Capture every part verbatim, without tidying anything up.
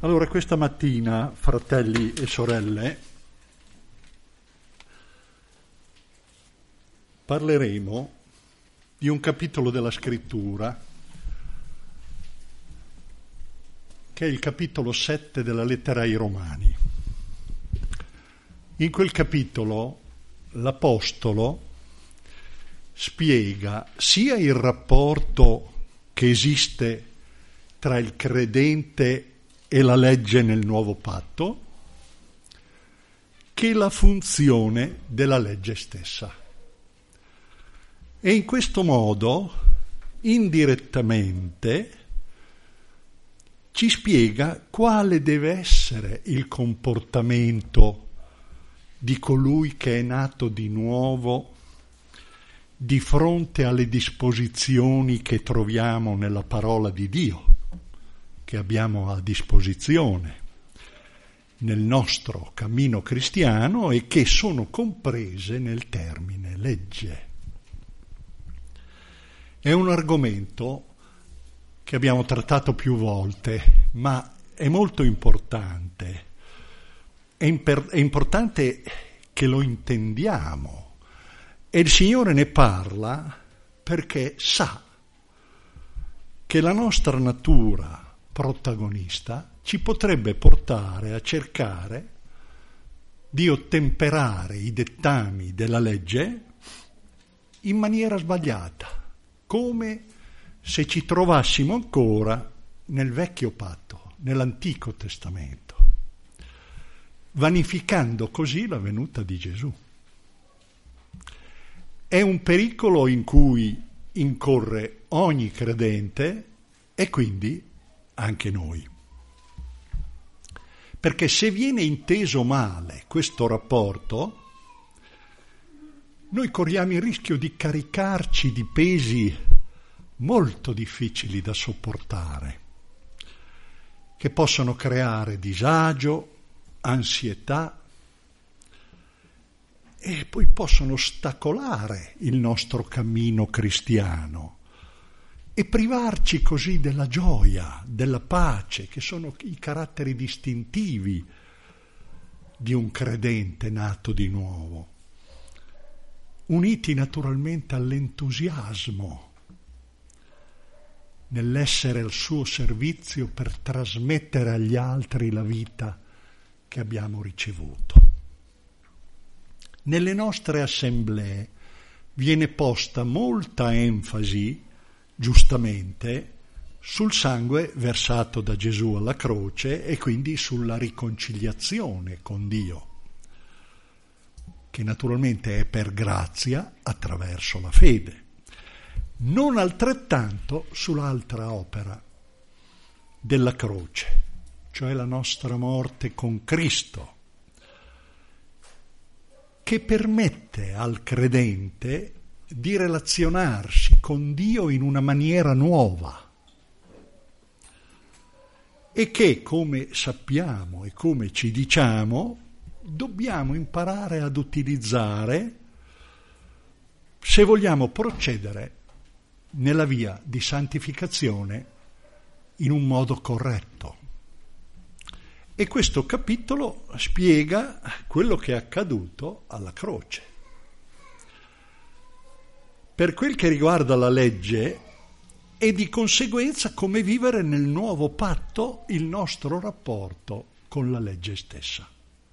Allora, questa mattina, fratelli e sorelle, parleremo di un capitolo della Scrittura che è il capitolo sette della lettera ai Romani. In quel capitolo l'Apostolo spiega sia il rapporto che esiste tra il credente e la legge nel nuovo patto, che la funzione della legge stessa. E in questo modo, indirettamente, ci spiega quale deve essere il comportamento di colui che è nato di nuovo di fronte alle disposizioni che troviamo nella parola di Dio, che abbiamo a disposizione nel nostro cammino cristiano e che sono comprese nel termine legge. È un argomento che abbiamo trattato più volte, ma è molto importante. È, imper- è importante che lo intendiamo e il Signore ne parla perché sa che la nostra natura protagonista ci potrebbe portare a cercare di ottemperare i dettami della legge in maniera sbagliata, come se ci trovassimo ancora nel vecchio patto, nell'Antico Testamento, vanificando così la venuta di Gesù. È un pericolo in cui incorre ogni credente e quindi anche noi. Perché se viene inteso male questo rapporto, noi corriamo il rischio di caricarci di pesi molto difficili da sopportare, che possono creare disagio, ansietà e poi possono ostacolare il nostro cammino cristiano e privarci così della gioia, della pace, che sono i caratteri distintivi di un credente nato di nuovo, uniti naturalmente all'entusiasmo nell'essere al suo servizio per trasmettere agli altri la vita che abbiamo ricevuto. Nelle nostre assemblee viene posta molta enfasi, giustamente, sul sangue versato da Gesù alla croce e quindi sulla riconciliazione con Dio, che naturalmente è per grazia attraverso la fede. Non altrettanto sull'altra opera della croce, cioè la nostra morte con Cristo, che permette al credente di relazionarsi con Dio in una maniera nuova e che, come sappiamo e come ci diciamo, dobbiamo imparare ad utilizzare se vogliamo procedere nella via di santificazione in un modo corretto. E questo capitolo spiega quello che è accaduto alla croce. Per quel che riguarda la legge e di conseguenza come vivere nel nuovo patto il nostro rapporto con la legge stessa.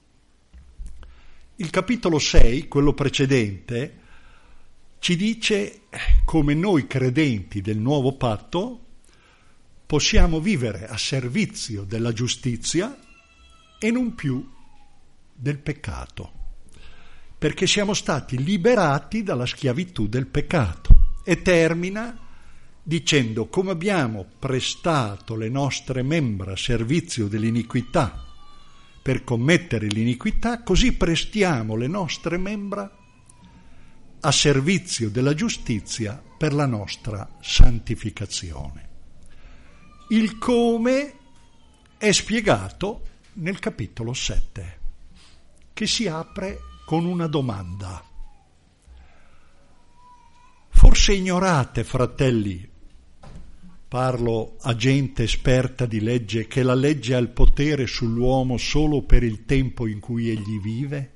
Il capitolo sei, quello precedente, ci dice come noi credenti del nuovo patto possiamo vivere a servizio della giustizia e non più del peccato, perché siamo stati liberati dalla schiavitù del peccato. E termina dicendo: come abbiamo prestato le nostre membra a servizio dell'iniquità per commettere l'iniquità, così prestiamo le nostre membra a servizio della giustizia per la nostra santificazione. Il come è spiegato nel capitolo sette, che si apre con una domanda. Forse ignorate, fratelli, parlo a gente esperta di legge, che la legge ha il potere sull'uomo solo per il tempo in cui egli vive?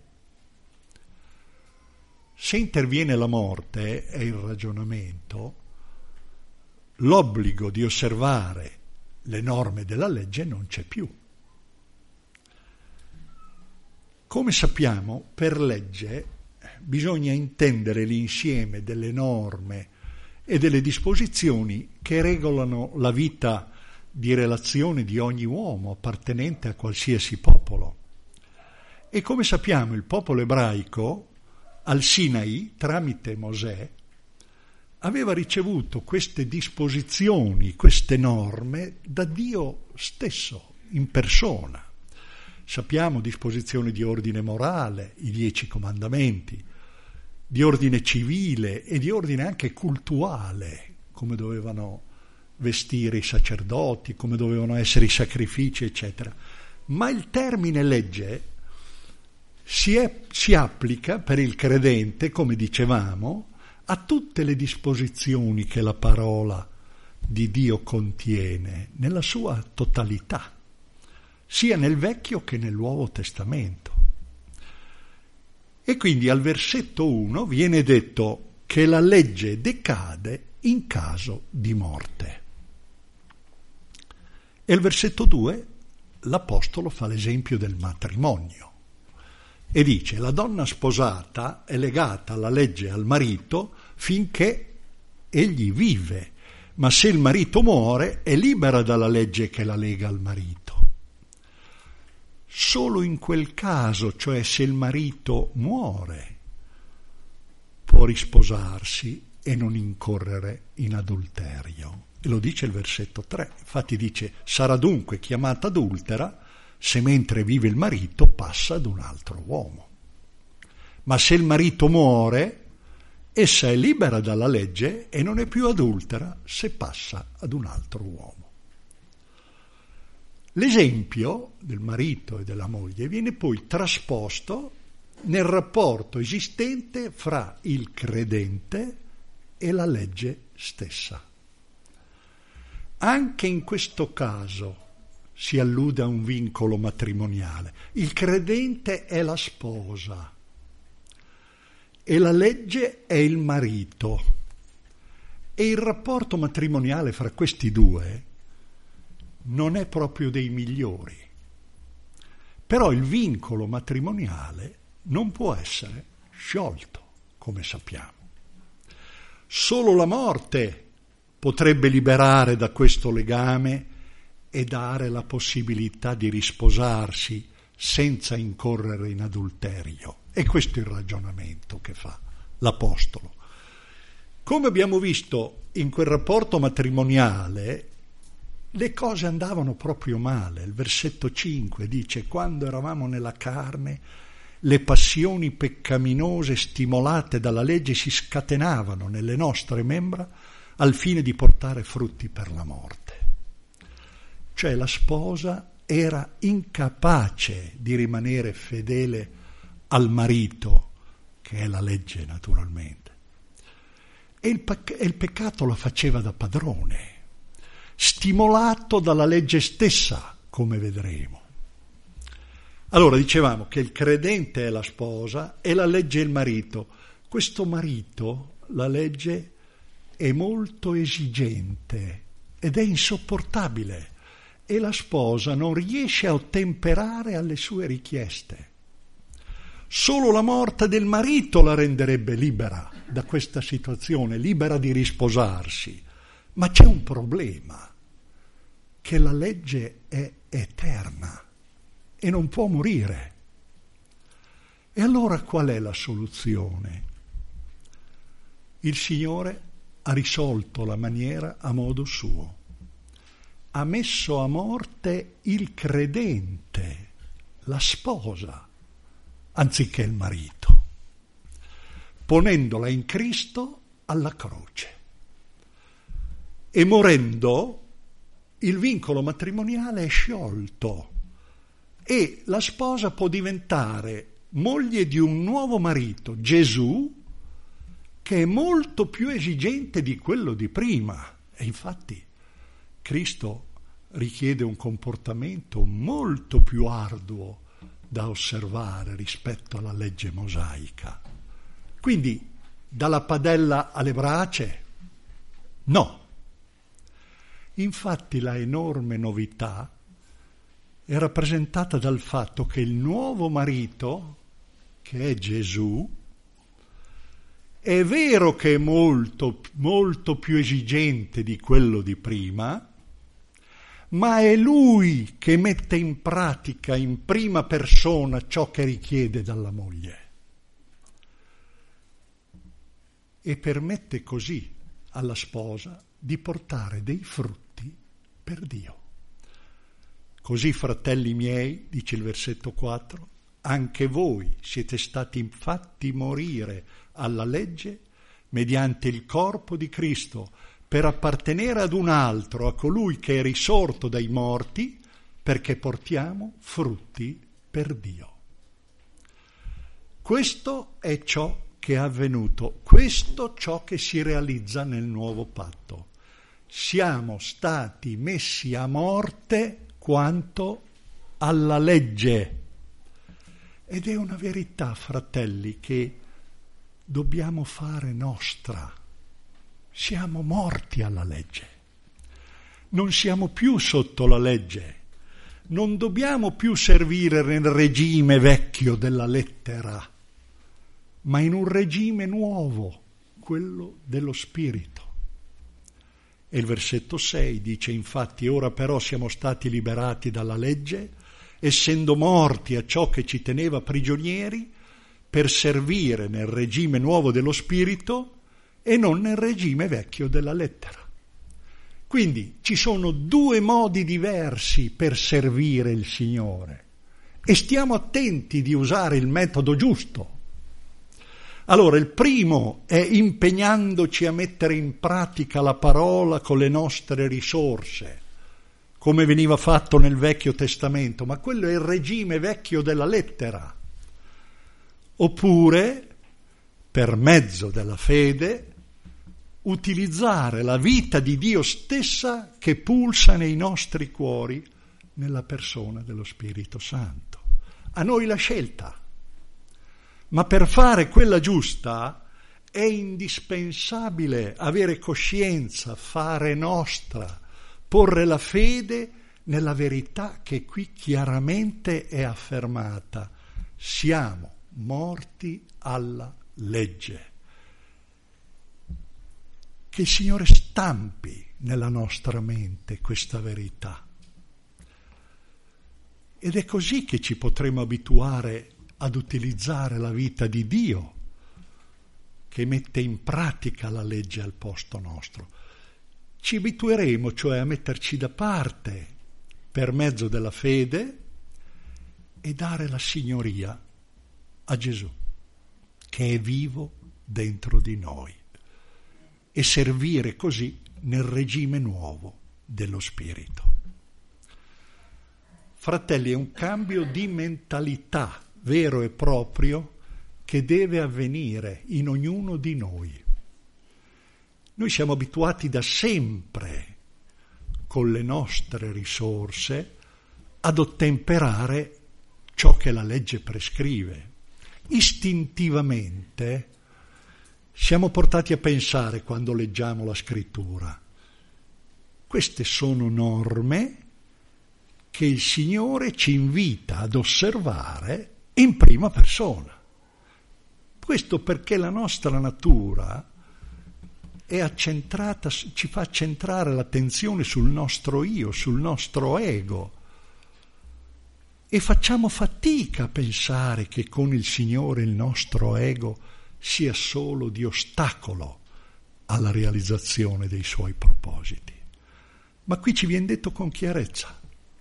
Se interviene la morte, è il ragionamento, l'obbligo di osservare le norme della legge non c'è più. Come sappiamo, per legge bisogna intendere l'insieme delle norme e delle disposizioni che regolano la vita di relazione di ogni uomo appartenente a qualsiasi popolo. E come sappiamo, il popolo ebraico al Sinai, tramite Mosè, aveva ricevuto queste disposizioni, queste norme da Dio stesso, in persona. Sappiamo disposizioni di ordine morale, i dieci comandamenti, di ordine civile e di ordine anche cultuale, come dovevano vestire i sacerdoti, come dovevano essere i sacrifici, eccetera. Ma il termine legge si, è, si applica per il credente, come dicevamo, a tutte le disposizioni che la parola di Dio contiene, nella sua totalità, sia nel Vecchio che nel Nuovo Testamento. E quindi al versetto uno viene detto che la legge decade in caso di morte. E al versetto due l'Apostolo fa l'esempio del matrimonio e dice: la donna sposata è legata alla legge al marito finché egli vive, ma se il marito muore è libera dalla legge che la lega al marito. Solo in quel caso, cioè se il marito muore, può risposarsi e non incorrere in adulterio. E lo dice il versetto tre. Infatti dice: sarà dunque chiamata adultera se mentre vive il marito passa ad un altro uomo. Ma se il marito muore, essa è libera dalla legge e non è più adultera se passa ad un altro uomo. L'esempio del marito e della moglie viene poi trasposto nel rapporto esistente fra il credente e la legge stessa. Anche in questo caso si allude a un vincolo matrimoniale. Il credente è la sposa e la legge è il marito. E il rapporto matrimoniale fra questi due non è proprio dei migliori. Però il vincolo matrimoniale non può essere sciolto, come sappiamo. Solo la morte potrebbe liberare da questo legame e dare la possibilità di risposarsi senza incorrere in adulterio. E questo è il ragionamento che fa l'Apostolo. Come abbiamo visto in quel rapporto matrimoniale, le cose andavano proprio male. Il versetto cinque dice: quando eravamo nella carne, le passioni peccaminose stimolate dalla legge si scatenavano nelle nostre membra al fine di portare frutti per la morte. Cioè la sposa era incapace di rimanere fedele al marito, che è la legge naturalmente, e il, pec- e il peccato la faceva da padrone, stimolato dalla legge stessa, come vedremo. Allora dicevamo che il credente è la sposa e la legge è il marito. Questo marito, la legge, è molto esigente ed è insopportabile e la sposa non riesce a ottemperare alle sue richieste. Solo la morte del marito la renderebbe libera da questa situazione, libera di risposarsi. Ma c'è un problema, che la legge è eterna e non può morire. E allora qual è la soluzione? Il Signore ha risolto la maniera a modo suo. Ha messo a morte il credente, la sposa, anziché il marito, ponendola in Cristo alla croce. E morendo, il vincolo matrimoniale è sciolto e la sposa può diventare moglie di un nuovo marito, Gesù, che è molto più esigente di quello di prima. E infatti Cristo richiede un comportamento molto più arduo da osservare rispetto alla legge mosaica. Quindi dalla padella alle brace? No. Infatti la enorme novità è rappresentata dal fatto che il nuovo marito, che è Gesù, è vero che è molto, molto più esigente di quello di prima, ma è lui che mette in pratica in prima persona ciò che richiede dalla moglie e permette così alla sposa di portare dei frutti per Dio. Così, fratelli miei, dice il versetto quattro, anche voi siete stati fatti morire alla legge mediante il corpo di Cristo, per appartenere ad un altro, a colui che è risorto dai morti, perché portiamo frutti per Dio. Questo è ciò che è avvenuto, questo ciò che si realizza nel nuovo patto. Siamo stati messi a morte quanto alla legge. Ed è una verità, fratelli, che dobbiamo fare nostra. Siamo morti alla legge, non siamo più sotto la legge, non dobbiamo più servire nel regime vecchio della lettera, ma in un regime nuovo, quello dello spirito. E il versetto sei dice, infatti ora però siamo stati liberati dalla legge, essendo morti a ciò che ci teneva prigionieri, per servire nel regime nuovo dello spirito e non nel regime vecchio della lettera. Quindi ci sono due modi diversi per servire il Signore e stiamo attenti di usare il metodo giusto. Allora, il primo è impegnandoci a mettere in pratica la parola con le nostre risorse, come veniva fatto nel Vecchio Testamento, ma quello è il regime vecchio della lettera. Oppure, per mezzo della fede, utilizzare la vita di Dio stessa che pulsa nei nostri cuori nella persona dello Spirito Santo. A noi la scelta, ma per fare quella giusta è indispensabile avere coscienza, fare nostra, porre la fede nella verità che qui chiaramente è affermata. Siamo morti alla legge. Che il Signore stampi nella nostra mente questa verità. Ed è così che ci potremo abituare ad utilizzare la vita di Dio, che mette in pratica la legge al posto nostro. Ci abitueremo cioè a metterci da parte per mezzo della fede e dare la signoria a Gesù, che è vivo dentro di noi, e servire così nel regime nuovo dello Spirito. Fratelli, è un cambio di mentalità vero e proprio che deve avvenire in ognuno di noi. Noi siamo abituati da sempre, con le nostre risorse, ad ottemperare ciò che la legge prescrive. Istintivamente siamo portati a pensare, quando leggiamo la scrittura, queste sono norme che il Signore ci invita ad osservare in prima persona. Questo perché la nostra natura è accentrata, ci fa centrare l'attenzione sul nostro io, sul nostro ego, e facciamo fatica a pensare che con il Signore il nostro ego sia solo di ostacolo alla realizzazione dei Suoi propositi. Ma qui ci viene detto con chiarezza: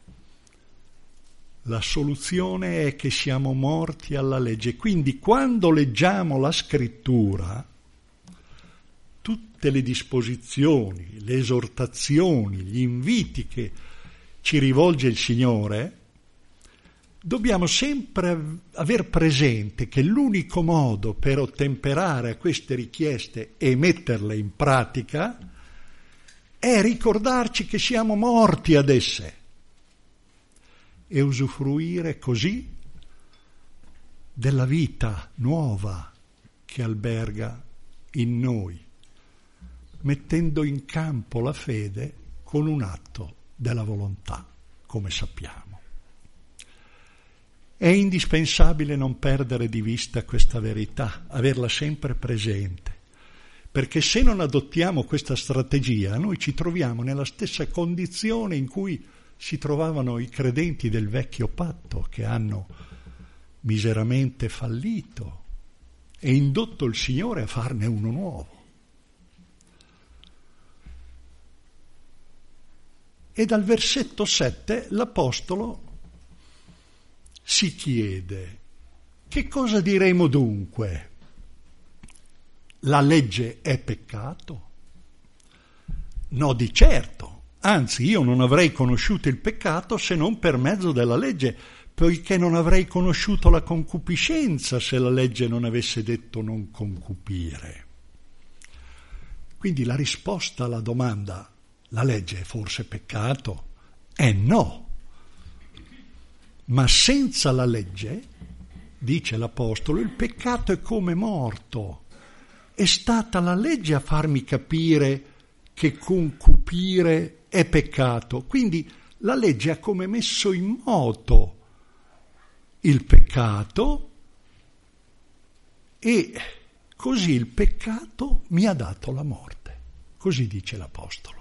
la soluzione è che siamo morti alla legge. Quindi quando leggiamo la scrittura, tutte le disposizioni, le esortazioni, gli inviti che ci rivolge il Signore, dobbiamo sempre aver presente che l'unico modo per ottemperare a queste richieste e metterle in pratica è ricordarci che siamo morti ad esse e usufruire così della vita nuova che alberga in noi, mettendo in campo la fede con un atto della volontà, come sappiamo. È indispensabile non perdere di vista questa verità, averla sempre presente, perché se non adottiamo questa strategia, noi ci troviamo nella stessa condizione in cui si trovavano i credenti del vecchio patto, che hanno miseramente fallito e indotto il Signore a farne uno nuovo. E dal versetto sette l'Apostolo si chiede: che cosa diremo dunque? La legge è peccato? No, di certo. Anzi, io non avrei conosciuto il peccato se non per mezzo della legge, poiché non avrei conosciuto la concupiscenza se la legge non avesse detto non concupire. Quindi la risposta alla domanda la legge è forse peccato? È no. Ma senza la legge, dice l'Apostolo, il peccato è come morto. È stata la legge a farmi capire che concupire è peccato. Quindi la legge ha come messo in moto il peccato e così il peccato mi ha dato la morte. Così dice l'Apostolo.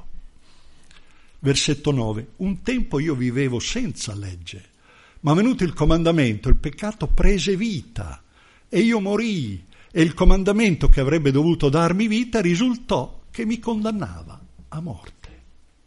Versetto nove. Un tempo io vivevo senza legge, ma venuto il comandamento, il peccato prese vita e io morii, e il comandamento che avrebbe dovuto darmi vita risultò che mi condannava a morte.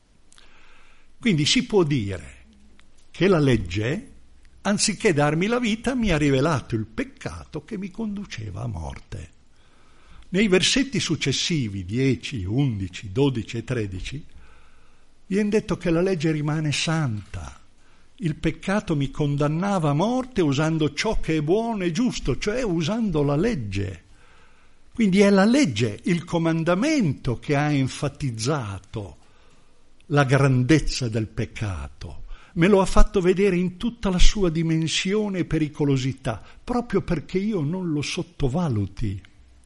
Quindi si può dire che la legge, anziché darmi la vita, mi ha rivelato il peccato che mi conduceva a morte. Nei versetti successivi, dieci, undici, dodici e tredici, viene detto che la legge rimane santa. Il peccato mi condannava a morte usando ciò che è buono e giusto, cioè usando la legge. Quindi è la legge, il comandamento che ha enfatizzato la grandezza del peccato. Me lo ha fatto vedere in tutta la sua dimensione e pericolosità, proprio perché io non lo sottovaluti.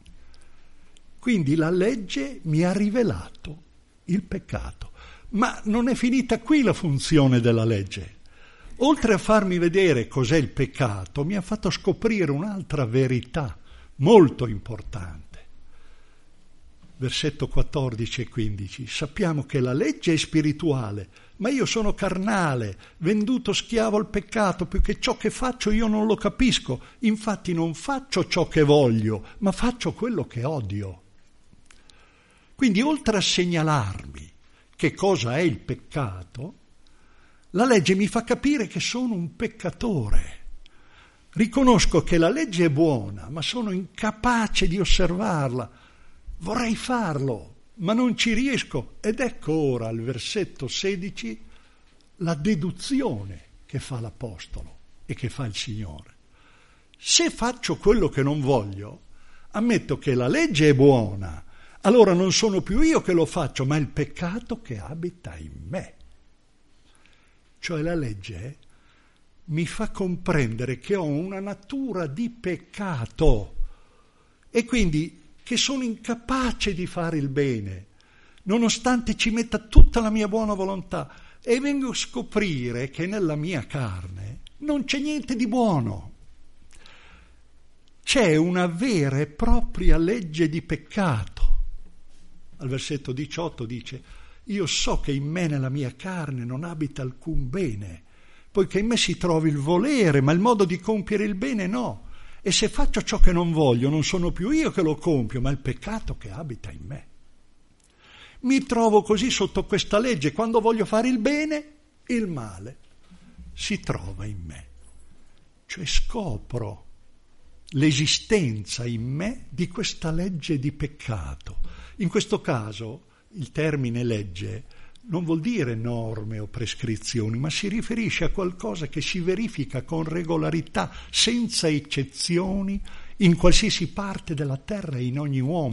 Quindi la legge mi ha rivelato il peccato. Ma non è finita qui la funzione della legge. Oltre a farmi vedere cos'è il peccato, mi ha fatto scoprire un'altra verità molto importante. Versetto quattordici e quindici. Sappiamo che la legge è spirituale, ma io sono carnale, venduto schiavo al peccato, perché ciò che faccio io non lo capisco. Infatti non faccio ciò che voglio, ma faccio quello che odio. Quindi oltre a segnalarmi che cosa è il peccato, la legge mi fa capire che sono un peccatore. Riconosco che la legge è buona, ma sono incapace di osservarla. Vorrei farlo, ma non ci riesco. Ed ecco ora al versetto sedici la deduzione che fa l'Apostolo e che fa il Signore. Se faccio quello che non voglio, ammetto che la legge è buona, allora non sono più io che lo faccio, ma il peccato che abita in me. Cioè la legge mi fa comprendere che ho una natura di peccato e quindi che sono incapace di fare il bene, nonostante ci metta tutta la mia buona volontà, e vengo a scoprire che nella mia carne non c'è niente di buono. C'è una vera e propria legge di peccato. Al versetto diciotto dice: io so che in me, nella mia carne, non abita alcun bene, poiché in me si trova il volere, ma il modo di compiere il bene no. E se faccio ciò che non voglio, non sono più io che lo compio, ma il peccato che abita in me. Mi trovo così sotto questa legge: quando voglio fare il bene, il male si trova in me. Cioè scopro l'esistenza in me di questa legge di peccato. In questo caso il termine legge non vuol dire norme o prescrizioni, ma si riferisce a qualcosa che si verifica con regolarità, senza eccezioni, in qualsiasi parte della terra e in ogni uomo,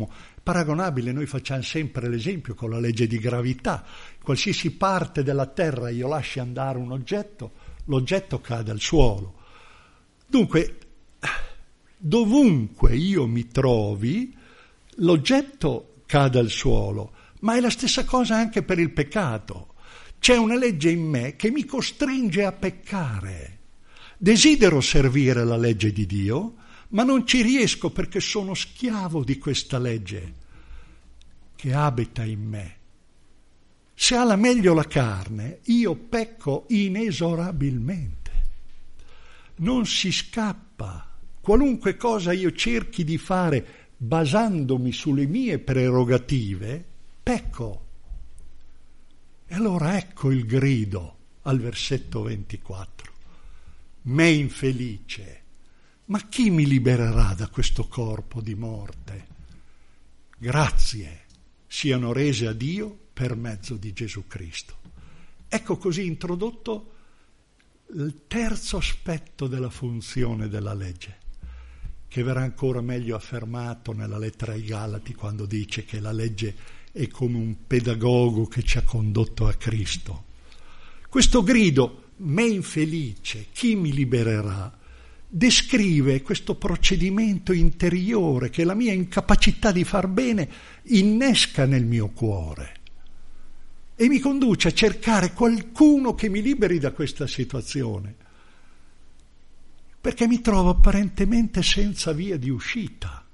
paragonabile, noi facciamo sempre l'esempio con la legge di gravità. Qualsiasi parte della terra io lasci andare un oggetto, l'oggetto cade al suolo. Dunque, dovunque io mi trovi, l'oggetto cade al suolo, ma è la stessa cosa anche per il peccato. C'è una legge in me che mi costringe a peccare. Desidero servire la legge di Dio, ma non ci riesco perché sono schiavo di questa legge che abita in me. Se ha la meglio la carne, io pecco inesorabilmente. Non si scappa. Qualunque cosa io cerchi di fare basandomi sulle mie prerogative, pecco. E allora ecco il grido al versetto ventiquattro. Me infelice. Ma chi mi libererà da questo corpo di morte? Grazie siano rese a Dio per mezzo di Gesù Cristo. Ecco così introdotto il terzo aspetto della funzione della legge, che verrà ancora meglio affermato nella lettera ai Galati, quando dice che la legge è come un pedagogo che ci ha condotto a Cristo. Questo grido, me infelice, chi mi libererà? Descrive questo procedimento interiore che la mia incapacità di far bene innesca nel mio cuore e mi conduce a cercare qualcuno che mi liberi da questa situazione, perché mi trovo apparentemente senza via di uscita.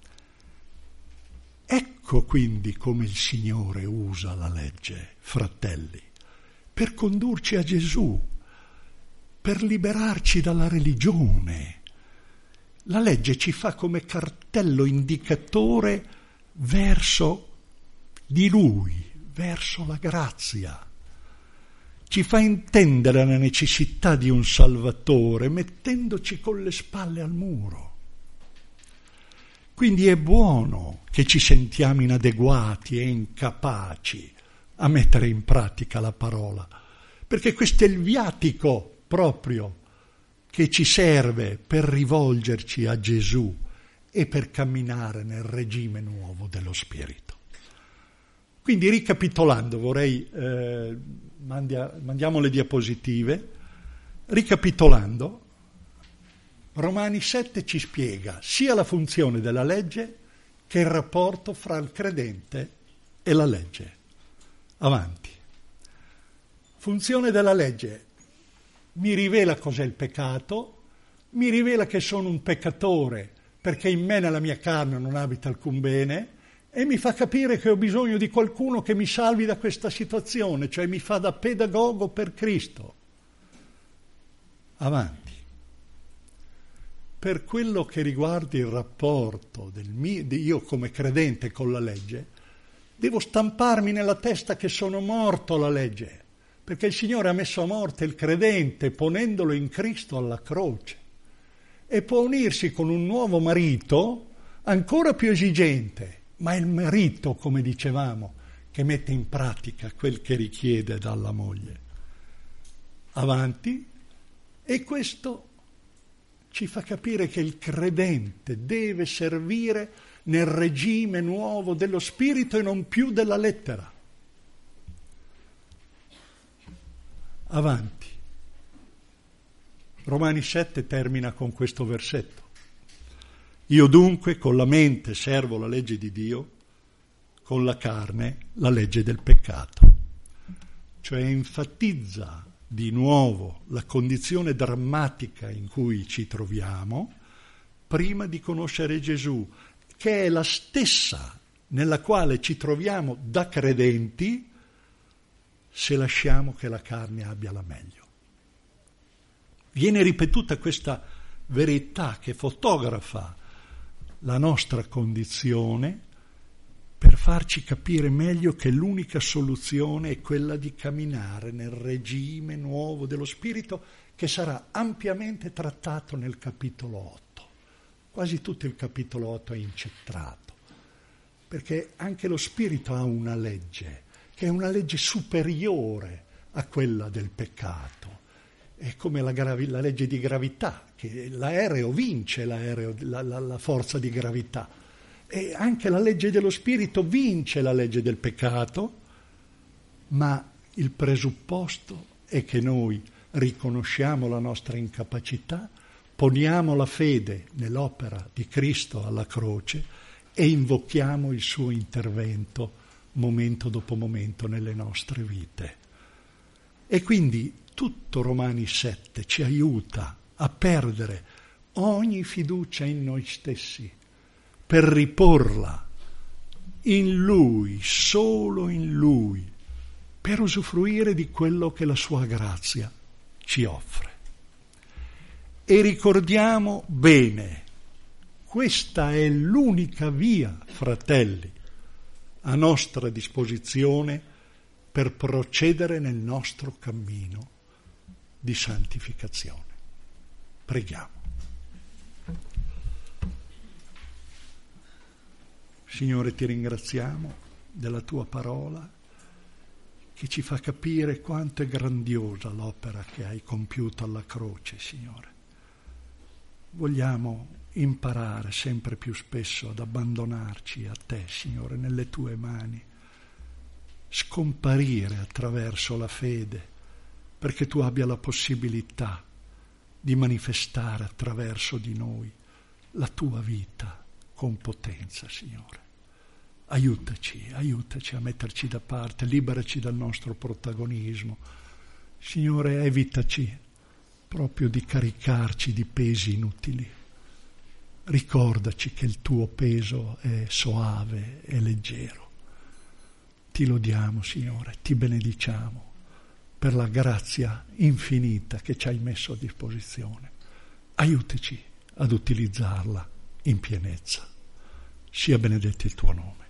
Ecco quindi come il Signore usa la legge, fratelli, per condurci a Gesù, per liberarci dalla religione. La legge ci fa come cartello indicatore verso di Lui, verso la grazia. Ci fa intendere la necessità di un Salvatore, mettendoci con le spalle al muro. Quindi è buono che ci sentiamo inadeguati e incapaci a mettere in pratica la parola, perché questo è il viatico proprio che ci serve per rivolgerci a Gesù e per camminare nel regime nuovo dello Spirito. Quindi ricapitolando, vorrei, eh, mandia, mandiamo le diapositive, ricapitolando, Romani sette ci spiega sia la funzione della legge che il rapporto fra il credente e la legge. Avanti. Funzione della legge. Mi rivela cos'è il peccato, mi rivela che sono un peccatore perché in me, nella mia carne, non abita alcun bene, e mi fa capire che ho bisogno di qualcuno che mi salvi da questa situazione, cioè mi fa da pedagogo per Cristo. Avanti. Per quello che riguarda il rapporto del mio, di io come credente con la legge, devo stamparmi nella testa che sono morto alla legge, perché il Signore ha messo a morte il credente ponendolo in Cristo alla croce e può unirsi con un nuovo marito ancora più esigente, ma è il marito, come dicevamo, che mette in pratica quel che richiede dalla moglie. Avanti, e questo ci fa capire che il credente deve servire nel regime nuovo dello Spirito e non più della lettera. Avanti. Romani sette termina con questo versetto. Io dunque con la mente servo la legge di Dio, con la carne la legge del peccato. Cioè enfatizza di nuovo la condizione drammatica in cui ci troviamo prima di conoscere Gesù, che è la stessa nella quale ci troviamo da credenti se lasciamo che la carne abbia la meglio. Viene ripetuta questa verità che fotografa la nostra condizione per farci capire meglio che l'unica soluzione è quella di camminare nel regime nuovo dello Spirito, che sarà ampiamente trattato nel capitolo otto. Quasi tutto il capitolo otto è incentrato, perché anche lo Spirito ha una legge, che è una legge superiore a quella del peccato. È come la, gravi, la legge di gravità, che l'aereo vince l'aereo, la, la, la forza di gravità. E anche la legge dello Spirito vince la legge del peccato, ma il presupposto è che noi riconosciamo la nostra incapacità, poniamo la fede nell'opera di Cristo alla croce e invochiamo il suo intervento momento dopo momento nelle nostre vite. E quindi tutto Romani sette ci aiuta a perdere ogni fiducia in noi stessi per riporla in Lui, solo in Lui, per usufruire di quello che la sua grazia ci offre. E ricordiamo bene, questa è l'unica via, fratelli, a nostra disposizione per procedere nel nostro cammino di santificazione. Preghiamo. Signore, ti ringraziamo della tua parola che ci fa capire quanto è grandiosa l'opera che hai compiuto alla croce, Signore. Vogliamo imparare sempre più spesso ad abbandonarci a te, Signore, nelle tue mani, scomparire attraverso la fede, perché tu abbia la possibilità di manifestare attraverso di noi la tua vita con potenza, Signore. Aiutaci, aiutaci a metterci da parte, liberaci dal nostro protagonismo. Signore, evitaci proprio di caricarci di pesi inutili. Ricordaci che il tuo peso è soave e leggero. Ti lodiamo, Signore, ti benediciamo per la grazia infinita che ci hai messo a disposizione. Aiutaci ad utilizzarla in pienezza. Sia benedetto il tuo nome.